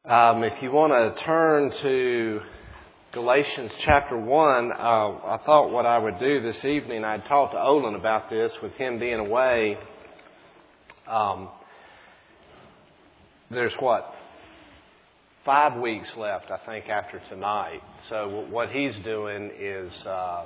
If you want to turn to Galatians chapter 1, I thought what I would do this evening, I'd talked to Olin about this with him being away. There's 5 weeks left, I think, after tonight. So what he's doing is a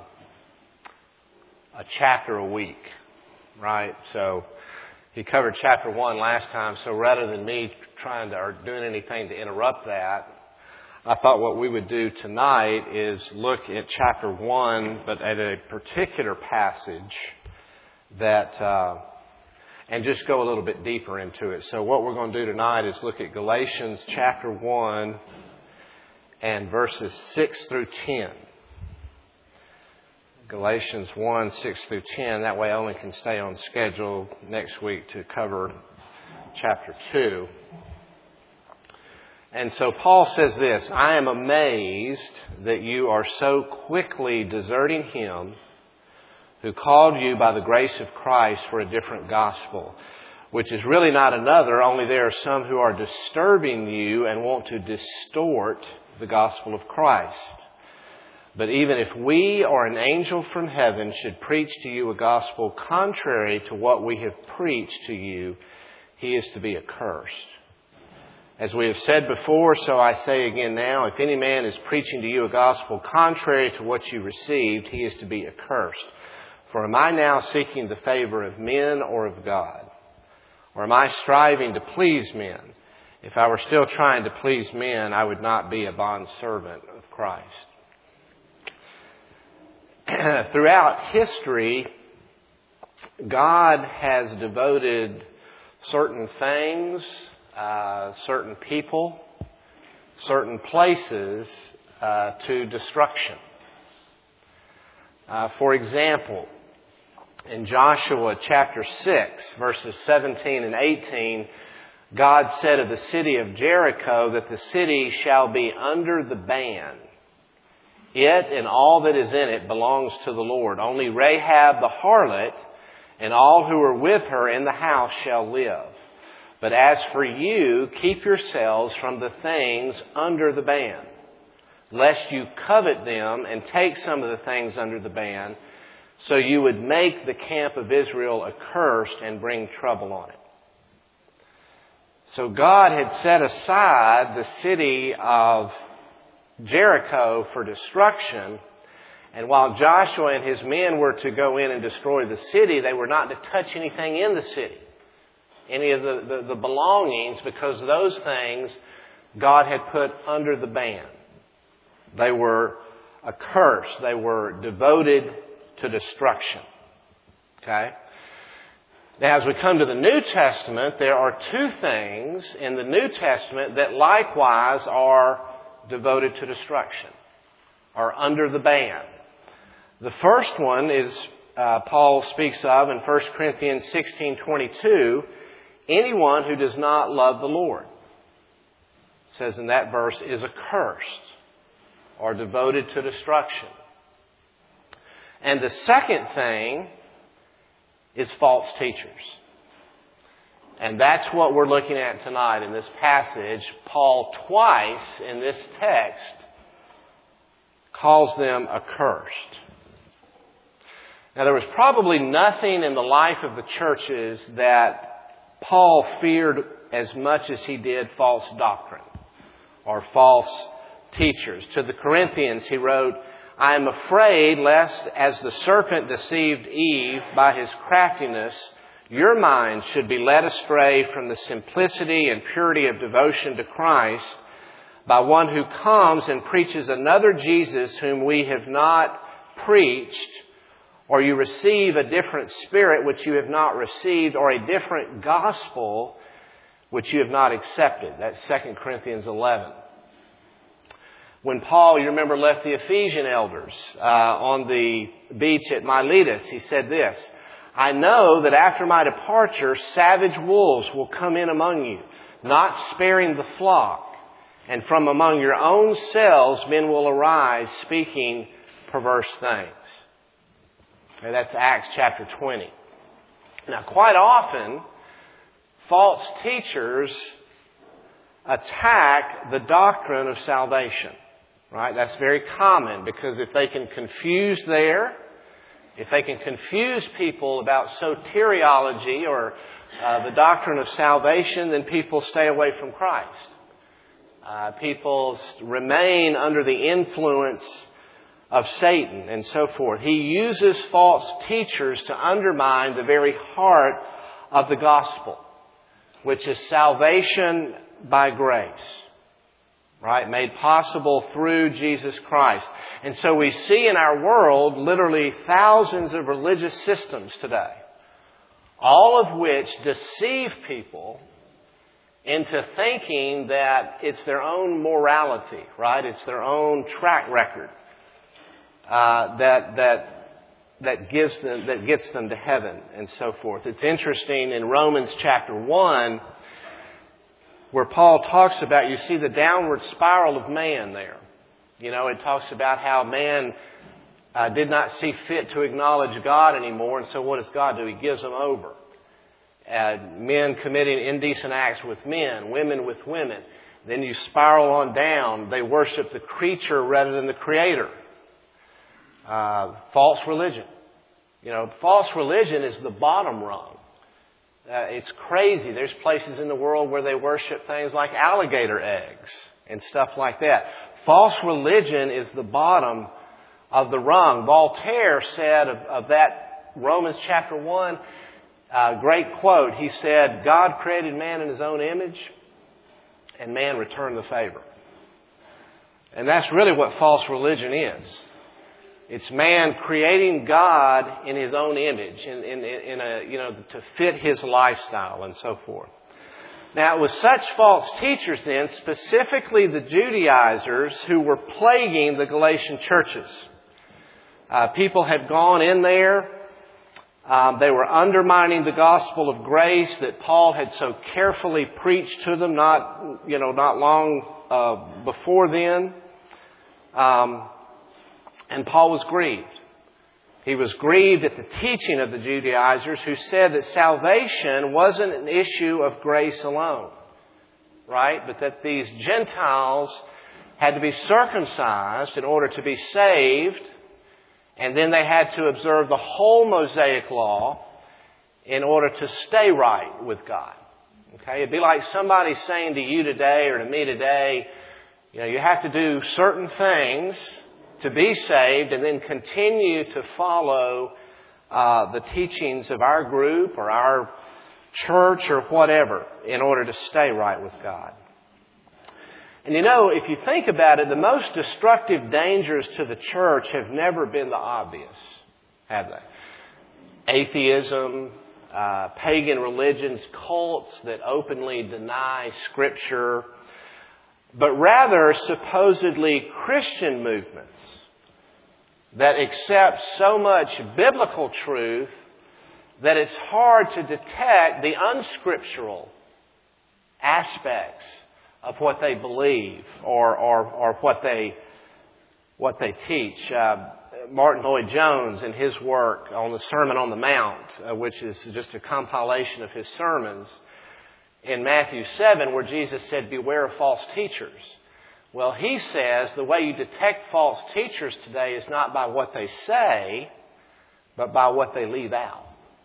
chapter a week, right? So he covered chapter 1 last time, so rather than me trying to or doing anything to interrupt that, I thought what we would do tonight is look at chapter 1, but at a particular passage that, and just go a little bit deeper into it. So what we're going to do tonight is look at Galatians chapter 1 and verses 6 through 10. Galatians 1, 6 through 10. That way Owen can stay on schedule next week to cover chapter 2. And so Paul says this, I am amazed that you are so quickly deserting Him who called you by the grace of Christ for a different gospel, which is really not another, only there are some who are disturbing you and want to distort the gospel of Christ. But even if we or an angel from heaven should preach to you a gospel contrary to what we have preached to you, he is to be accursed. As we have said before, so I say again now, if any man is preaching to you a gospel contrary to what you received, he is to be accursed. For am I now seeking the favor of men or of God? Or am I striving to please men? If I were still trying to please men, I would not be a bondservant of Christ. Throughout history, God has devoted certain things, certain people, certain places to destruction. For example, in Joshua chapter 6, verses 17 and 18, God said of the city of Jericho that the city shall be under the ban. It and all that is in it belongs to the Lord. Only Rahab the harlot and all who are with her in the house shall live. But as for you, keep yourselves from the things under the ban, lest you covet them and take some of the things under the ban, so you would make the camp of Israel accursed and bring trouble on it. So God had set aside the city of Jericho for destruction, and while Joshua and his men were to go in and destroy the city, they were not to touch anything in the city, any of the belongings, because those things God had put under the ban. They were accursed. They were devoted to destruction. Okay? Now, as we come to the New Testament, there are two things in the New Testament that likewise are devoted to destruction, are under the ban. The first one is, Paul speaks of in 1 Corinthians 16:22, anyone who does not love the Lord, it says in that verse, is accursed or devoted to destruction. And the second thing is false teachers. And that's what we're looking at tonight in this passage. Paul twice in this text calls them accursed. Now, there was probably nothing in the life of the churches that Paul feared as much as he did false doctrine or false teachers. To the Corinthians, he wrote, I am afraid lest as the serpent deceived Eve by his craftiness, your minds should be led astray from the simplicity and purity of devotion to Christ by one who comes and preaches another Jesus whom we have not preached, or you receive a different spirit which you have not received, or a different gospel which you have not accepted. That's 2 Corinthians 11. When Paul, you remember, left the Ephesian elders on the beach at Miletus, he said this, I know that after my departure, savage wolves will come in among you, not sparing the flock. And from among your own selves men will arise speaking perverse things. Okay, that's Acts chapter 20. Now, quite often, false teachers attack the doctrine of salvation. Right? That's very common, because if they can confuse people about soteriology or the doctrine of salvation, then people stay away from Christ. People remain under the influence of Satan and so forth. He uses false teachers to undermine the very heart of the gospel, which is salvation by grace. Right? Made possible through Jesus Christ. And so we see in our world literally thousands of religious systems today, all of which deceive people into thinking that it's their own morality, right? It's their own track record that gets them to heaven and so forth. It's interesting in Romans chapter 1, where Paul talks about, you see the downward spiral of man there. You know, it talks about how man did not see fit to acknowledge God anymore, and so what does God do? He gives them over. Men committing indecent acts with men, women with women. Then you spiral on down. They worship the creature rather than the Creator. False religion. You know, false religion is the bottom rung. It's crazy. There's places in the world where they worship things like alligator eggs and stuff like that. False religion is the bottom of the rung. Voltaire said of that Romans chapter 1, great quote. He said, God created man in His own image, and man returned the favor. And that's really what false religion is. It's man creating God in his own image, to fit his lifestyle and so forth. Now, it was such false teachers then, specifically the Judaizers, who were plaguing the Galatian churches. People had gone in there. They were undermining the gospel of grace that Paul had so carefully preached to them not long before then. And Paul was grieved. He was grieved at the teaching of the Judaizers, who said that salvation wasn't an issue of grace alone, right? But that these Gentiles had to be circumcised in order to be saved, and then they had to observe the whole Mosaic law in order to stay right with God. Okay? It'd be like somebody saying to you today or to me today, you have to do certain things to be saved, and then continue to follow the teachings of our group or our church or whatever in order to stay right with God. And if you think about it, the most destructive dangers to the church have never been the obvious, have they? Atheism, pagan religions, cults that openly deny Scripture, but rather supposedly Christian movements that accept so much biblical truth that it's hard to detect the unscriptural aspects of what they believe or what they teach. Martin Lloyd-Jones, in his work on the Sermon on the Mount, which is just a compilation of his sermons, in Matthew 7, where Jesus said, "Beware of false teachers." Well, he says the way you detect false teachers today is not by what they say, but by what they leave out.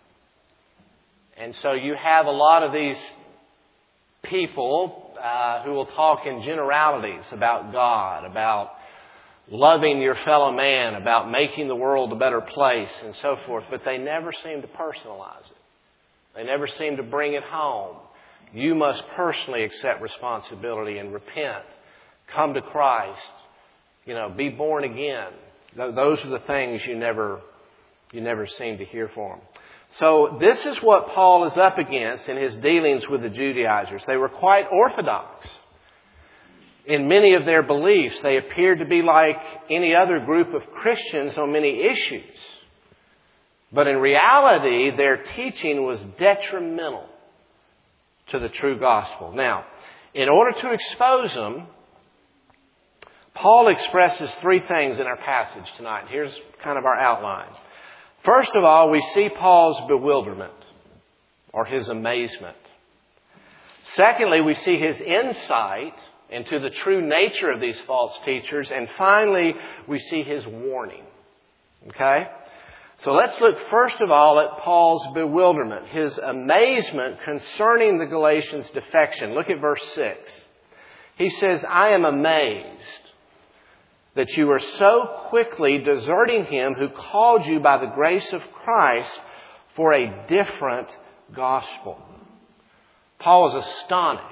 And so you have a lot of these people who will talk in generalities about God, about loving your fellow man, about making the world a better place and so forth, but they never seem to personalize it. They never seem to bring it home. You must personally accept responsibility and repent. Come to Christ. Be born again. Those are the things you never seem to hear from them. So this is what Paul is up against in his dealings with the Judaizers. They were quite orthodox in many of their beliefs. They appeared to be like any other group of Christians on many issues. But in reality, their teaching was detrimental to the true gospel. Now, in order to expose them, Paul expresses three things in our passage tonight. Here's kind of our outline. First of all, we see Paul's bewilderment or his amazement. Secondly, we see his insight into the true nature of these false teachers. And finally, we see his warning. Okay? So let's look first of all at Paul's bewilderment, his amazement concerning the Galatians' defection. Look at verse 6. He says, I am amazed that you are so quickly deserting him who called you by the grace of Christ for a different gospel. Paul was astonished.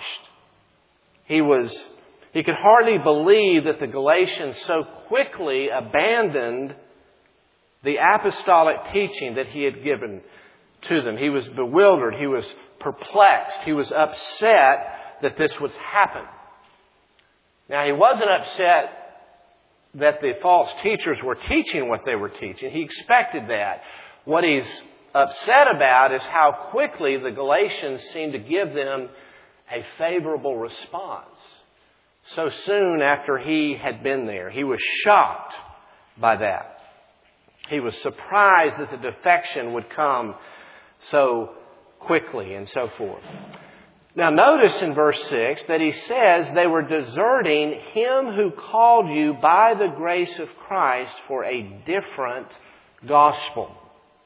He could hardly believe that the Galatians so quickly abandoned the apostolic teaching that he had given to them. He was bewildered. He was perplexed. He was upset that this would happen. Now, he wasn't upset that the false teachers were teaching what they were teaching. He expected that. What he's upset about is how quickly the Galatians seemed to give them a favorable response so soon after he had been there. He was shocked by that. He was surprised that the defection would come so quickly and so forth. Now notice in verse 6 that he says they were deserting him who called you by the grace of Christ for a different gospel.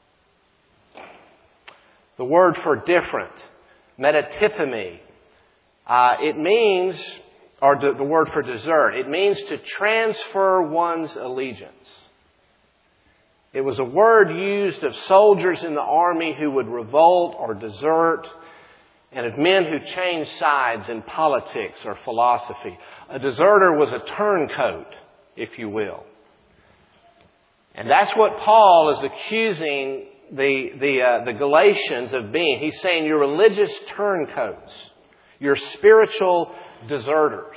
The word for different, metatithemi, it means, or the word for desert, it means to transfer one's allegiance. It was a word used of soldiers in the army who would revolt or desert, and of men who changed sides in politics or philosophy. A deserter was a turncoat, if you will. And that's what Paul is accusing the Galatians of being. He's saying you're religious turncoats. You're spiritual deserters.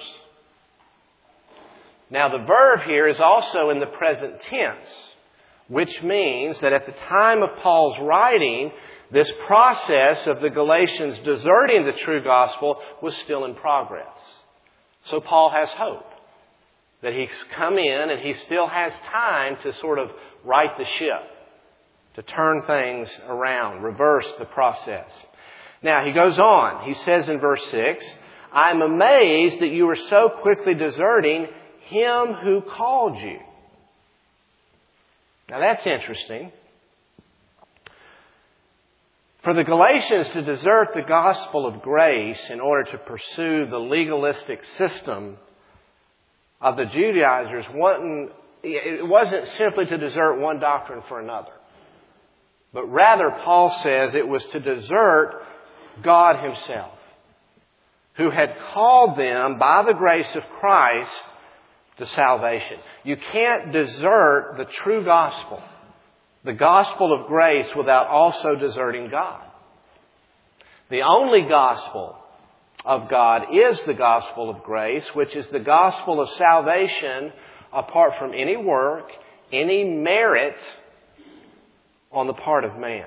Now the verb here is also in the present tense, which means that at the time of Paul's writing, this process of the Galatians deserting the true gospel was still in progress. So Paul has hope that he's come in and he still has time to sort of right the ship, to turn things around, reverse the process. Now he goes on. He says in verse 6, I'm amazed that you are so quickly deserting him who called you. Now that's interesting. For the Galatians to desert the gospel of grace in order to pursue the legalistic system of the Judaizers, it wasn't simply to desert one doctrine for another. But rather, Paul says it was to desert God Himself, who had called them by the grace of Christ to salvation. You can't desert the true gospel, the gospel of grace, without also deserting God. The only gospel of God is the gospel of grace, which is the gospel of salvation apart from any work, any merit on the part of man.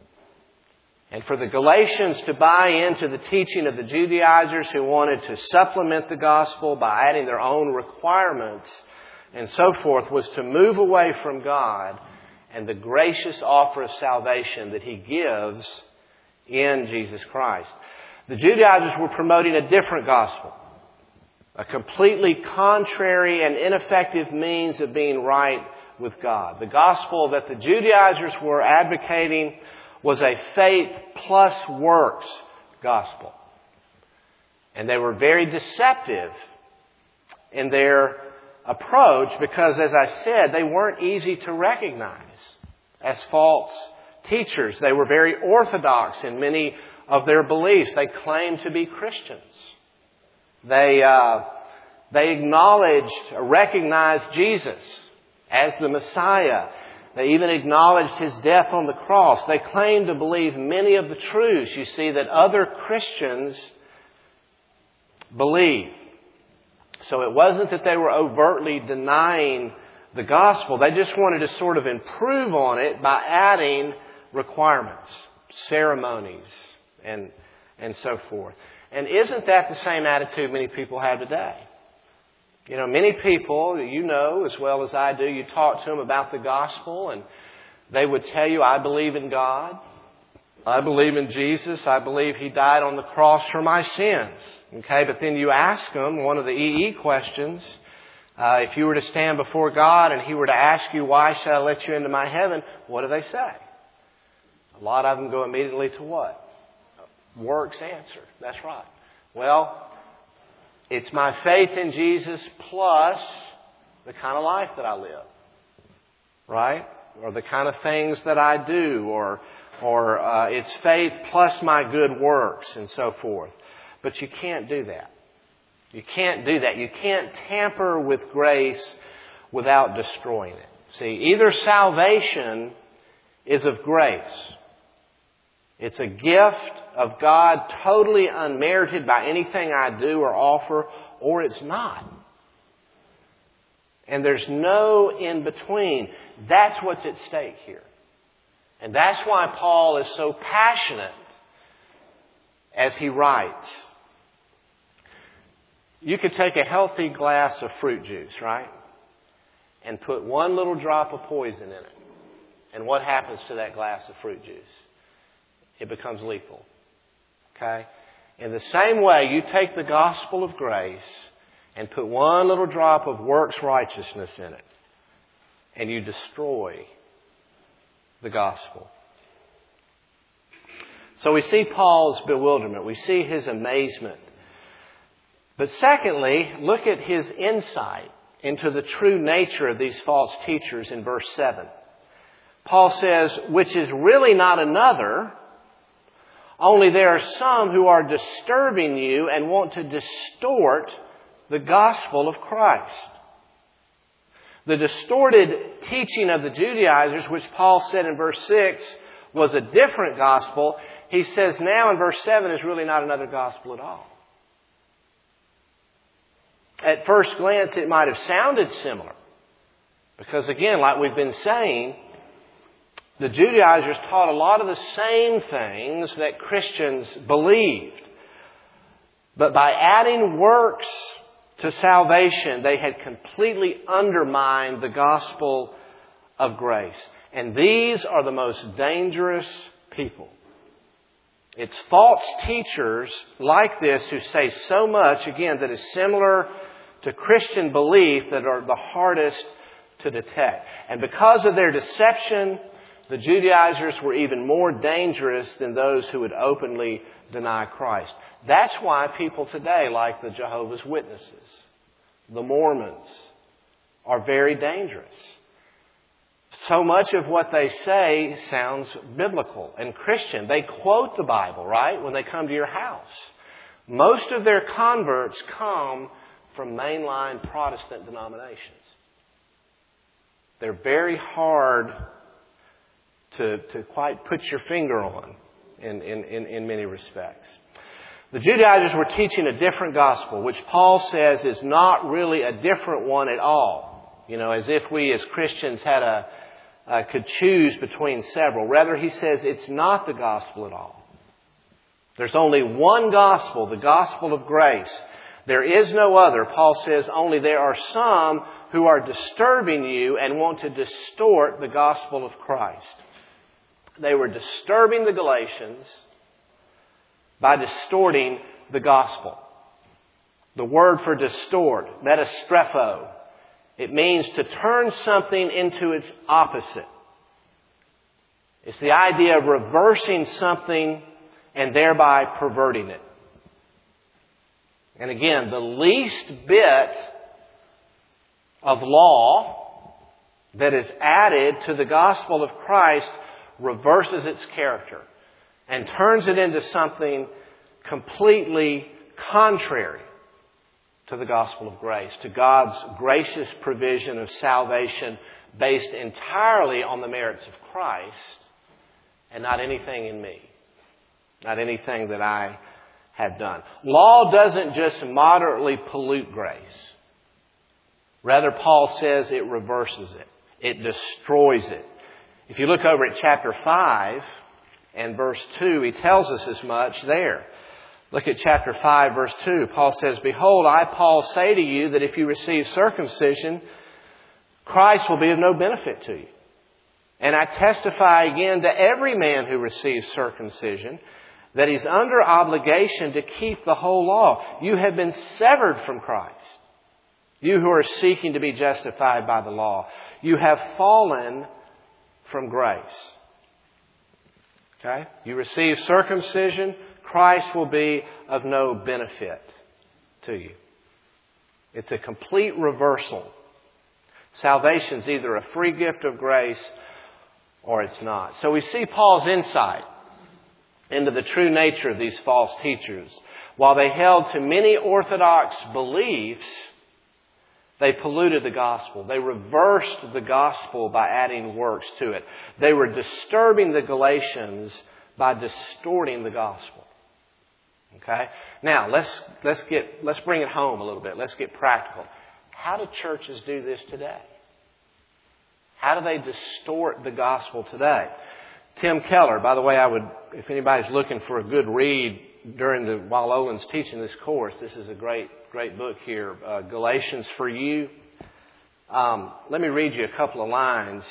And for the Galatians to buy into the teaching of the Judaizers who wanted to supplement the gospel by adding their own requirements and so forth was to move away from God and the gracious offer of salvation that He gives in Jesus Christ. The Judaizers were promoting a different gospel, a completely contrary and ineffective means of being right with God. The gospel that the Judaizers were advocating was a faith plus works gospel. And they were very deceptive in their approach because, as I said, they weren't easy to recognize as false teachers. They were very orthodox in many of their beliefs. They claimed to be Christians. They acknowledged, recognized Jesus as the Messiah. They even acknowledged His death on the cross. They claimed to believe many of the truths, you see, that other Christians believe. So it wasn't that they were overtly denying the gospel. They just wanted to sort of improve on it by adding requirements, ceremonies, and so forth. And isn't that the same attitude many people have today? You know, many people, you know as well as I do, you talk to them about the gospel and they would tell you, I believe in God. I believe in Jesus. I believe He died on the cross for my sins. Okay, but then you ask them one of the EE questions. If you were to stand before God and He were to ask you, why shall I let you into my heaven? What do they say? A lot of them go immediately to what? Works answer. That's right. Well, it's my faith in Jesus plus the kind of life that I live. Right? Or the kind of things that I do. Or it's faith plus my good works and so forth. But you can't do that. You can't do that. You can't tamper with grace without destroying it. See, either salvation is of grace. It's a gift of God totally unmerited by anything I do or offer, or it's not. And there's no in between. That's what's at stake here. And that's why Paul is so passionate as he writes. You could take a healthy glass of fruit juice, right? And put one little drop of poison in it. And what happens to that glass of fruit juice? It becomes lethal. Okay? In the same way, you take the gospel of grace and put one little drop of works righteousness in it. And you destroy the gospel. So we see Paul's bewilderment. We see his amazement. But secondly, look at his insight into the true nature of these false teachers in verse 7. Paul says, which is really not another, only there are some who are disturbing you and want to distort the gospel of Christ. The distorted teaching of the Judaizers, which Paul said in verse 6 was a different gospel, he says now in verse 7 is really not another gospel at all. At first glance, it might have sounded similar. Because again, like we've been saying, the Judaizers taught a lot of the same things that Christians believed. But by adding works to salvation, they had completely undermined the gospel of grace. And these are the most dangerous people. It's false teachers like this who say so much, again, that is similar to Christian belief that are the hardest to detect. And because of their deception, the Judaizers were even more dangerous than those who would openly deny Christ. That's why people today, like the Jehovah's Witnesses, the Mormons, are very dangerous. So much of what they say sounds biblical and Christian. They quote the Bible, right, when they come to your house. Most of their converts come from mainline Protestant denominations. They're very hard to quite put your finger on in many respects. The Judaizers were teaching a different gospel, which Paul says is not really a different one at all. You know, as if we as Christians had could choose between several. Rather, he says it's not the gospel at all. There's only one gospel, the gospel of grace. There is no other. Paul says only there are some who are disturbing you and want to distort the gospel of Christ. They were disturbing the Galatians by distorting the gospel. The word for distort, metastrepho, it means to turn something into its opposite. It's the idea of reversing something and thereby perverting it. And again, the least bit of law that is added to the gospel of Christ reverses its character and turns it into something completely contrary to the gospel of grace, to God's gracious provision of salvation based entirely on the merits of Christ and not anything in me, not anything that I have done. Law doesn't just moderately pollute grace. Rather, Paul says it reverses it. It destroys it. If you look over at chapter 5 and verse 2, he tells us as much there. Look at chapter 5, verse 2. Paul says, "Behold, I, Paul, say to you that if you receive circumcision, Christ will be of no benefit to you. And I testify again to every man who receives circumcision that he's under obligation to keep the whole law. You have been severed from Christ. You who are seeking to be justified by the law. You have fallen from grace. Okay? You receive circumcision, Christ will be of no benefit to you. It's a complete reversal. Salvation's either a free gift of grace or it's not. So we see Paul's insight into the true nature of these false teachers. While they held to many orthodox beliefs, they polluted the gospel. They reversed the gospel by adding works to it. They were disturbing the Galatians by distorting the gospel. Okay? Now, let's bring it home a little bit. Let's get practical. How do churches do this today? How do they distort the gospel today? Tim Keller, by the way, if anybody's looking for a good read while Olin's teaching this course, this is a great book here, Galatians for You. Let me read you a couple of lines.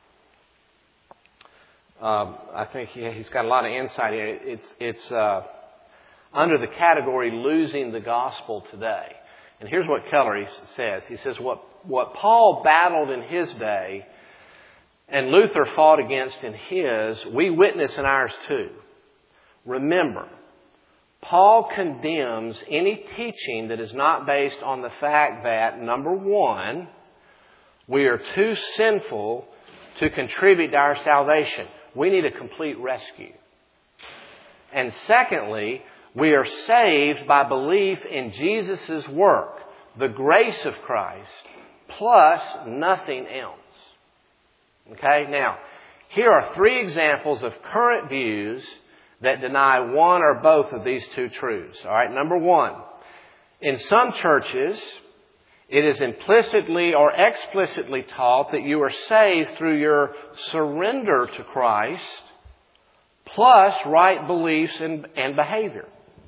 I think he's got a lot of insight here. It's under the category losing the gospel today. And here's what Keller says. He says, what Paul battled in his day and Luther fought against in his, we witness in ours too. Remember, Paul condemns any teaching that is not based on the fact that, number one, we are too sinful to contribute to our salvation. We need a complete rescue. And secondly, we are saved by belief in Jesus' work, the grace of Christ, plus nothing else. Okay, now, here are 3 examples of current views that deny one or both of these two truths. All right, number 1, in some churches, it is implicitly or explicitly taught that you are saved through your surrender to Christ plus right beliefs and behavior.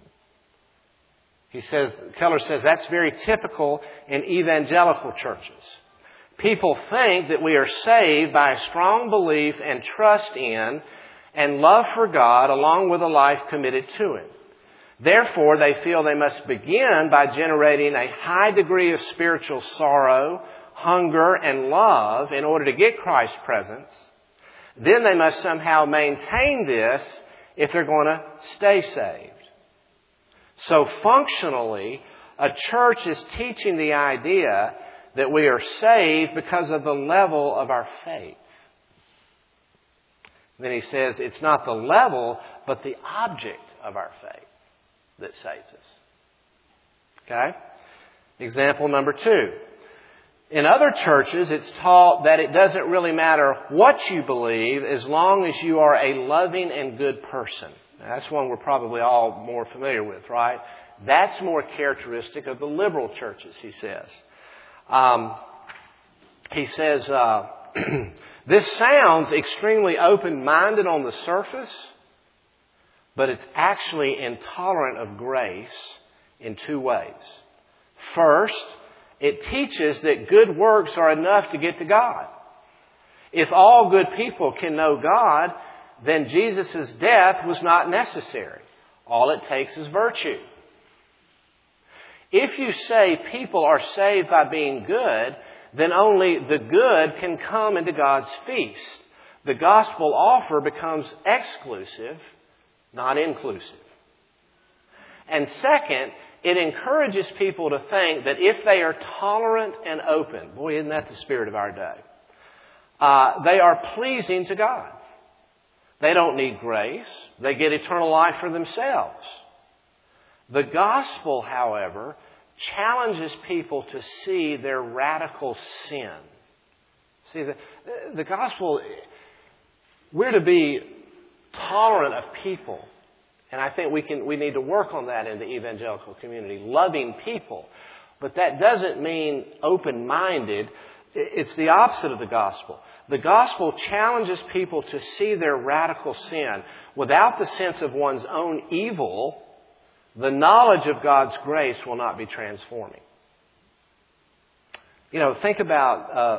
Keller says that's very typical in evangelical churches. People think that we are saved by a strong belief and trust in and love for God along with a life committed to Him. Therefore, they feel they must begin by generating a high degree of spiritual sorrow, hunger, and love in order to get Christ's presence. Then they must somehow maintain this if they're going to stay saved. So functionally, a church is teaching the idea that we are saved because of the level of our faith. Then he says it's not the level, but the object of our faith that saves us. Okay? Example number 2. In other churches, it's taught that it doesn't really matter what you believe as long as you are a loving and good person. Now, that's one we're probably all more familiar with, right? That's more characteristic of the liberal churches, he says. This sounds extremely open-minded on the surface, but it's actually intolerant of grace in 2 ways. First, it teaches that good works are enough to get to God. If all good people can know God, then Jesus' death was not necessary. All it takes is virtue. If you say people are saved by being good, then only the good can come into God's feast. The gospel offer becomes exclusive, not inclusive. And second, it encourages people to think that if they are tolerant and open, boy, isn't that the spirit of our day, they are pleasing to God. They don't need grace. They get eternal life for themselves. The gospel, however, challenges people to see their radical sin. See, the gospel, we're to be tolerant of people. And I think we need to work on that in the evangelical community, loving people. But that doesn't mean open-minded. It's the opposite of the gospel. The gospel challenges people to see their radical sin. Without the sense of one's own evil, the knowledge of God's grace will not be transforming. Think about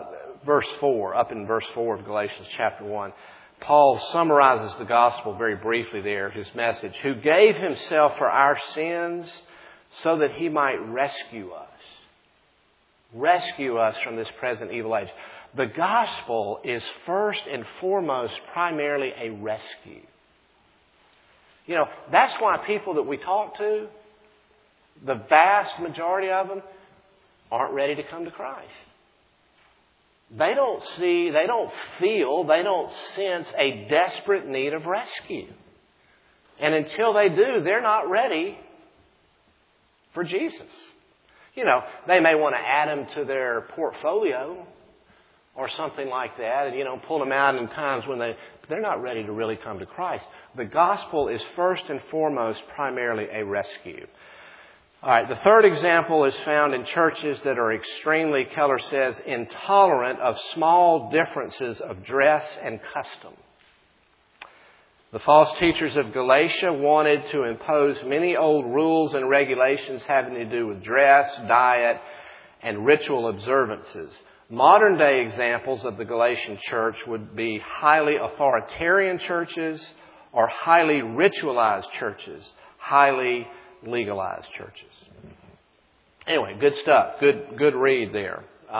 verse 4, up in verse 4 of Galatians chapter 1, Paul summarizes the gospel very briefly there, his message. Who gave himself for our sins so that he might rescue us. Rescue us from this present evil age. The gospel is first and foremost primarily a rescue. You know, that's why people that we talk to, the vast majority of them, aren't ready to come to Christ. They don't see, they don't feel, they don't sense a desperate need of rescue. And until they do, they're not ready for Jesus. You know, they may want to add him to their portfolio or something like that and, you know, pull them out in times when they're not ready to really come to Christ. The gospel is first and foremost primarily a rescue. All right, the third example is found in churches that are extremely, Keller says, intolerant of small differences of dress and custom. The false teachers of Galatia wanted to impose many old rules and regulations having to do with dress, diet, and ritual observances. Modern day examples of the Galatian church would be highly authoritarian churches or highly ritualized churches, highly legalized churches. Anyway, good stuff. Good read there.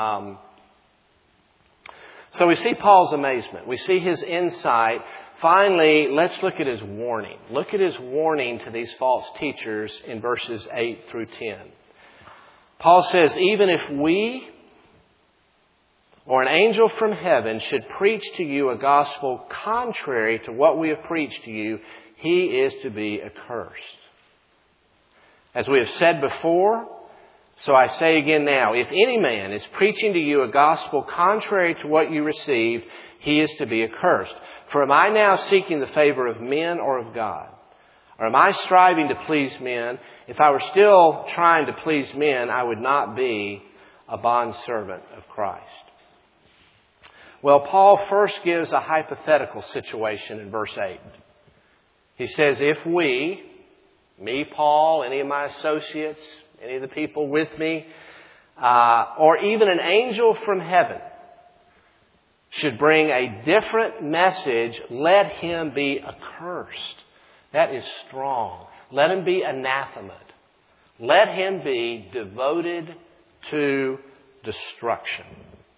So we see Paul's amazement. We see his insight. Finally, let's look at his warning. Look at his warning to these false teachers in verses 8 through 10. Paul says, even if we or an angel from heaven should preach to you a gospel contrary to what we have preached to you, he is to be accursed. As we have said before, so I say again now, if any man is preaching to you a gospel contrary to what you received, he is to be accursed. For am I now seeking the favor of men or of God? Or am I striving to please men? If I were still trying to please men, I would not be a bondservant of Christ. Well, Paul first gives a hypothetical situation in verse 8. He says, if we, me, Paul, any of my associates, any of the people with me, or even an angel from heaven should bring a different message, let him be accursed. That is strong. Let him be anathemaed. Let him be devoted to destruction.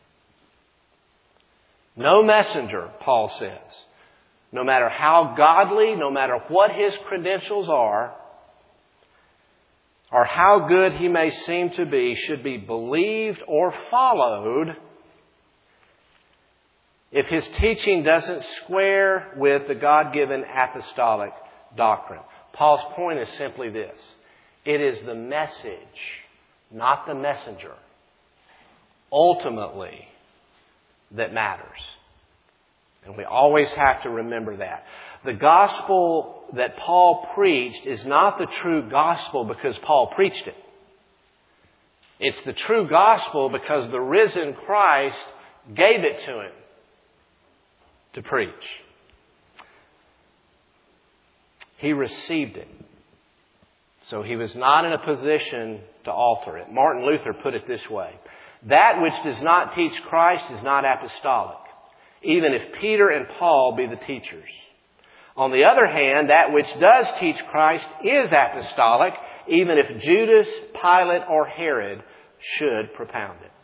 No messenger, Paul says, no matter how godly, no matter what his credentials are, or how good he may seem to be, should be believed or followed if his teaching doesn't square with the God-given apostolic doctrine. Paul's point is simply this. It is the message, not the messenger, ultimately, that matters. And we always have to remember that. The gospel that Paul preached is not the true gospel because Paul preached it. It's the true gospel because the risen Christ gave it to him to preach. He received it. So he was not in a position to alter it. Martin Luther put it this way. That which does not teach Christ is not apostolic, even if Peter and Paul be the teachers. On the other hand, that which does teach Christ is apostolic, even if Judas, Pilate, or Herod should propound it.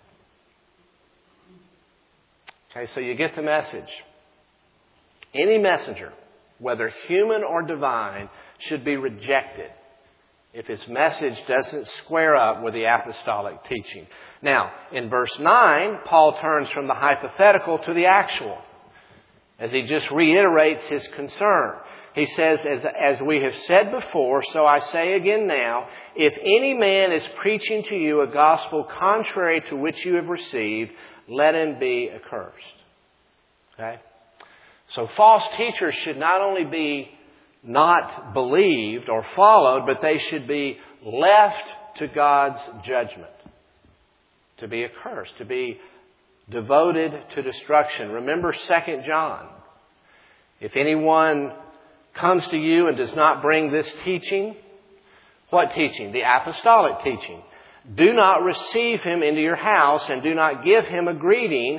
Okay, so you get the message. Any messenger, whether human or divine, should be rejected if his message doesn't square up with the apostolic teaching. Now, in verse 9, Paul turns from the hypothetical to the actual, as he just reiterates his concern. He says, as we have said before, so I say again now, if any man is preaching to you a gospel contrary to which you have received, let him be accursed. Okay? So false teachers should not only be not believed or followed, but they should be left to God's judgment. To be accursed, to be devoted to destruction. Remember 2 John. If anyone comes to you and does not bring this teaching, what teaching? The apostolic teaching. Do not receive him into your house and do not give him a greeting,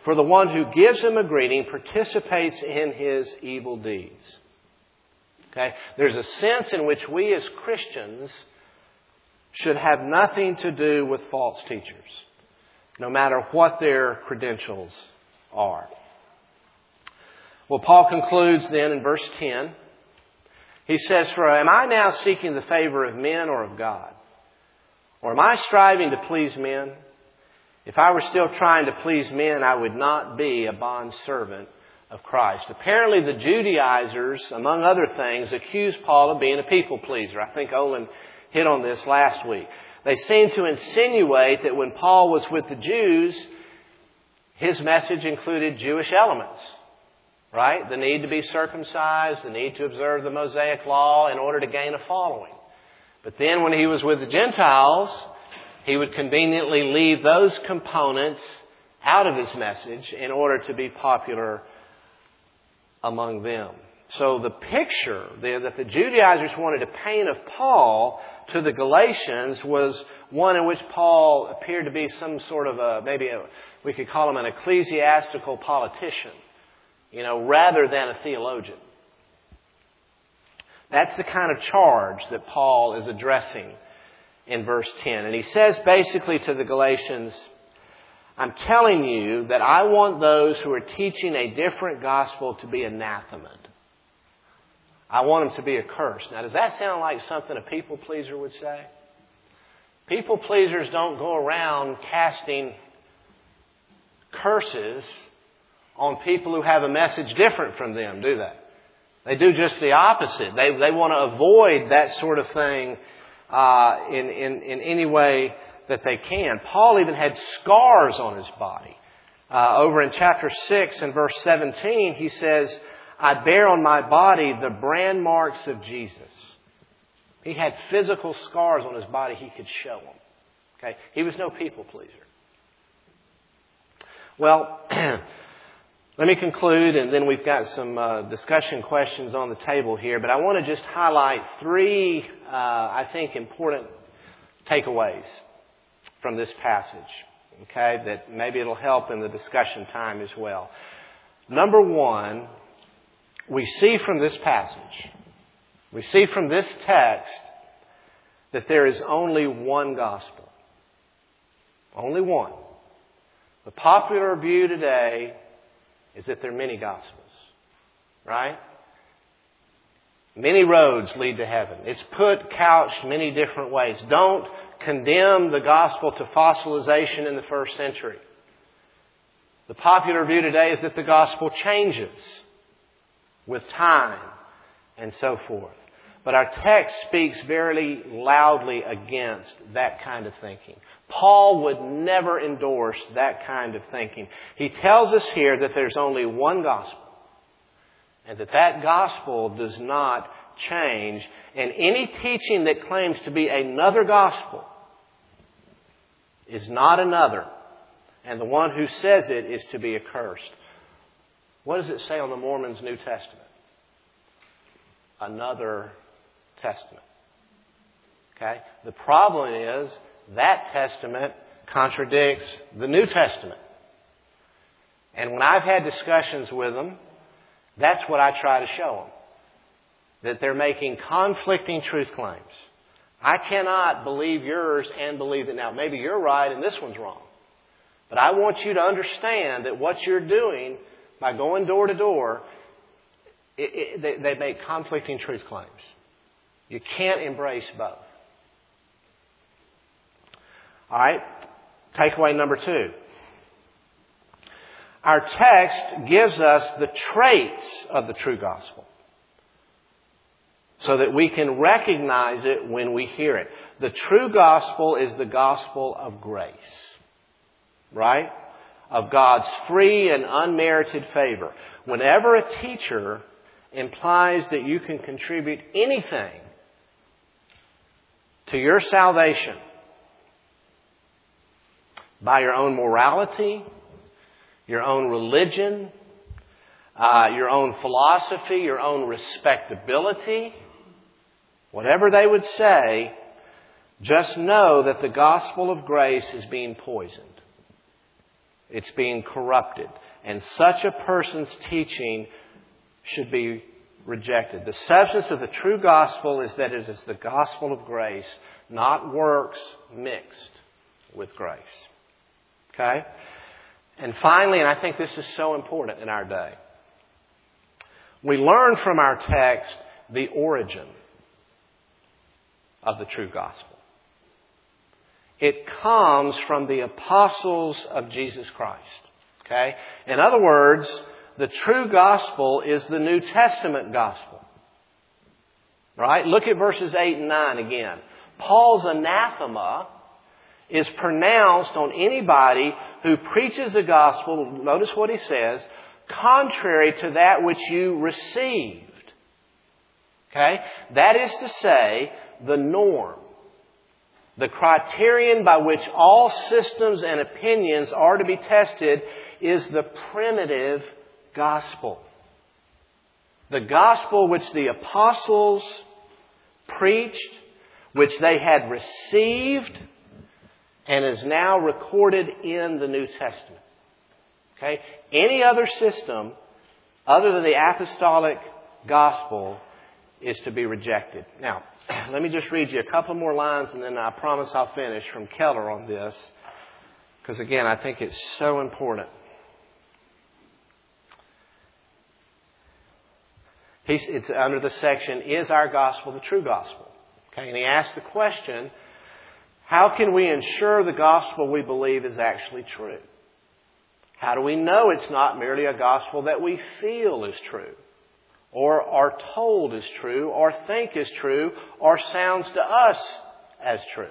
For the one who gives him a greeting participates in his evil deeds. Okay? There's a sense in which we as Christians should have nothing to do with false teachers, no matter what their credentials are. Well, Paul concludes then in verse 10. He says, "For am I now seeking the favor of men or of God? Or am I striving to please men? If I were still trying to please men, I would not be a bondservant of Christ." Apparently the Judaizers, among other things, accused Paul of being a people pleaser. I think Olin hit on this last week. They seemed to insinuate that when Paul was with the Jews, his message included Jewish elements. Right? The need to be circumcised, the need to observe the Mosaic law in order to gain a following. But then when he was with the Gentiles, he would conveniently leave those components out of his message in order to be popular among them. So the picture that the Judaizers wanted to paint of Paul to the Galatians was one in which Paul appeared to be some sort of we could call him an ecclesiastical politician. Rather than a theologian. That's the kind of charge that Paul is addressing in verse 10. And he says basically to the Galatians, I'm telling you that I want those who are teaching a different gospel to be anathemaed. I want them to be accursed. Now, does that sound like something a people pleaser would say? People pleasers don't go around casting curses on people who have a message different from them, do they? They do just the opposite. They want to avoid that sort of thing in any way that they can. Paul even had scars on his body. Over in chapter 6 and verse 17, he says, I bear on my body the brand marks of Jesus. He had physical scars on his body he could show them. Okay? He was no people pleaser. Well, let me conclude, and then we've got some discussion questions on the table here. But I want to just highlight three, I think, important takeaways from this passage. Okay, that maybe it'll help in the discussion time as well. Number one, we see from this passage, we see from this text that there is only one gospel. Only one. The popular view today is that there are many gospels, right? Many roads lead to heaven. It's couched many different ways. Don't condemn the gospel to fossilization in the first century. The popular view today is that the gospel changes with time and so forth. But our text speaks very loudly against that kind of thinking. Paul would never endorse that kind of thinking. He tells us here that there's only one gospel, and that gospel does not change. And any teaching that claims to be another gospel is not another. And the one who says it is to be accursed. What does it say on the Mormon's New Testament? Another testament. Okay? The problem is that testament contradicts the New Testament. And when I've had discussions with them, that's what I try to show them. That they're making conflicting truth claims. I cannot believe yours and believe it now. Maybe you're right and this one's wrong. But I want you to understand that what you're doing by going door to door, they make conflicting truth claims. You can't embrace both. All right, takeaway number 2. Our text gives us the traits of the true gospel so that we can recognize it when we hear it. The true gospel is the gospel of grace, right? Of God's free and unmerited favor. Whenever a teacher implies that you can contribute anything to your salvation by your own morality, your own religion, your own philosophy, your own respectability, whatever they would say, just know that the gospel of grace is being poisoned. It's being corrupted. And such a person's teaching should be rejected. The substance of the true gospel is that it is the gospel of grace, not works mixed with grace. Okay? And finally, and I think this is so important in our day, we learn from our text the origin of the true gospel. It comes from the apostles of Jesus Christ. Okay? In other words, the true gospel is the New Testament gospel. Right? Look at verses 8 and 9 again. Paul's anathema is pronounced on anybody who preaches the gospel, notice what he says, contrary to that which you received. Okay? That is to say, the norm. The criterion by which all systems and opinions are to be tested is the primitive gospel. The gospel which the apostles preached, which they had received, and is now recorded in the New Testament. Okay? Any other system other than the apostolic gospel is to be rejected. Now, let me just read you a couple more lines and then I promise I'll finish from Keller on this. Because again, I think it's so important. It's under the section, is our gospel the true gospel? Okay, and he asks the question, how can we ensure the gospel we believe is actually true? How do we know it's not merely a gospel that we feel is true, or are told is true, or think is true, or sounds to us as true?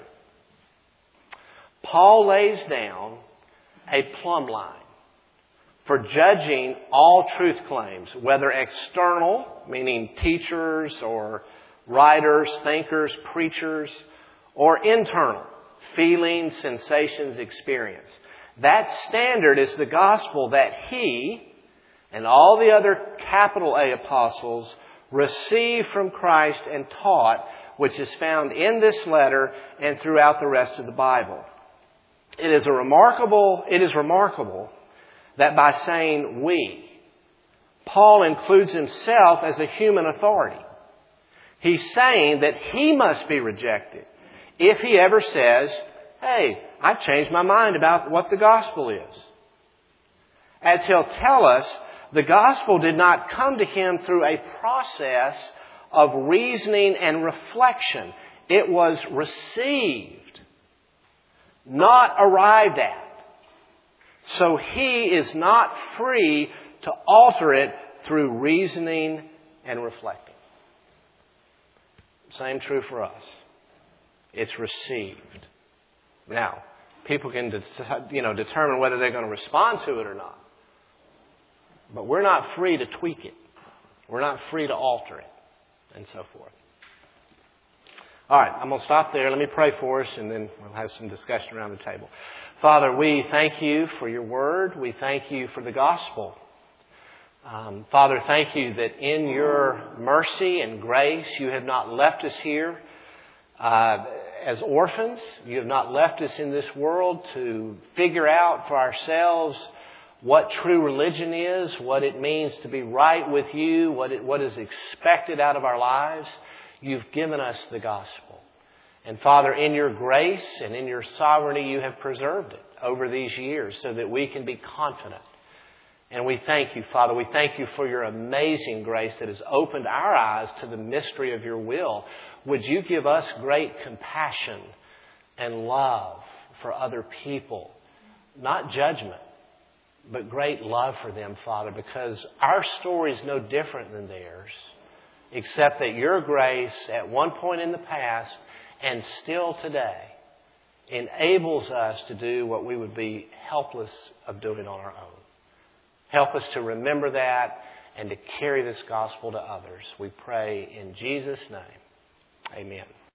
Paul lays down a plumb line for judging all truth claims, whether external, meaning teachers or writers, thinkers, preachers, or internal, feelings, sensations, experience. That standard is the gospel that he and all the other capital A apostles received from Christ and taught, which is found in this letter and throughout the rest of the Bible. It is remarkable that by saying we, Paul includes himself as a human authority. He's saying that he must be rejected if he ever says, hey, I've changed my mind about what the gospel is. As he'll tell us, the gospel did not come to him through a process of reasoning and reflection. It was received, not arrived at. So he is not free to alter it through reasoning and reflecting. Same true for us. It's received. Now, people can determine whether they're going to respond to it or not. But we're not free to tweak it. We're not free to alter it, and so forth. All right, I'm going to stop there. Let me pray for us, and then we'll have some discussion around the table. Father, we thank you for your word. We thank you for the gospel. Father, thank you that in your mercy and grace, you have not left us here as orphans. You have not left us in this world to figure out for ourselves what true religion is, what it means to be right with you, what is expected out of our lives. You've given us the gospel. And Father, in your grace and in your sovereignty, you have preserved it over these years so that we can be confident. And we thank you, Father. We thank you for your amazing grace that has opened our eyes to the mystery of your will. Would you give us great compassion and love for other people? Not judgment, but great love for them, Father, because our story is no different than theirs, except that your grace at one point in the past and still today enables us to do what we would be helpless of doing on our own. Help us to remember that and to carry this gospel to others. We pray in Jesus' name. Amen.